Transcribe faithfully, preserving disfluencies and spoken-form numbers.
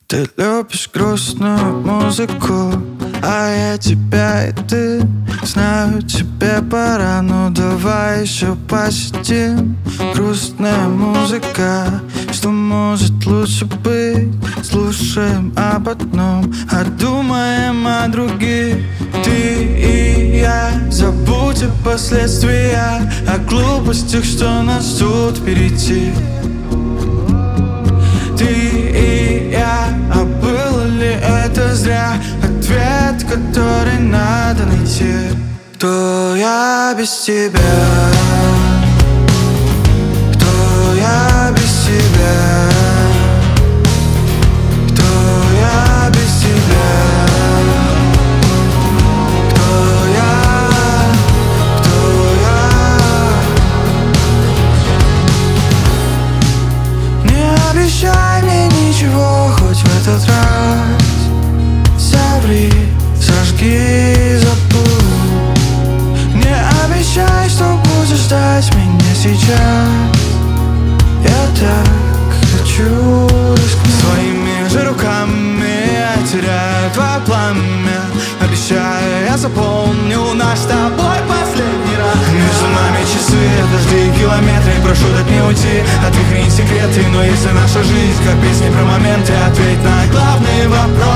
Ты любишь грустную музыку, а я тебя и ты. Знаю, тебе пора, ну давай еще посидим. Грустная музыка, что может лучше быть? Слушаем об одном, а думаем о других. Ты и я, забудь о последствиях, о глупостях, что нас ждут впереди. Ты и я, а было ли это зря? Ответ, который надо найти. Кто я без тебя? Кто я без тебя? Кто я без тебя? Кто я? Кто я? Не обещай мне ничего, хоть в этот раз. Соври, сожги, забудь. Не обещай, что будешь ждать меня сейчас. Я так хочу рискнуть. Своими же руками я теряю твое пламя. Обещаю, я запомню наш с тобой последний раз. Между нами часы, дожди, километры. Прошу дать мне уйти, отвихни секреты. Но если наша жизнь как песни про моменты, ответь на главный вопрос.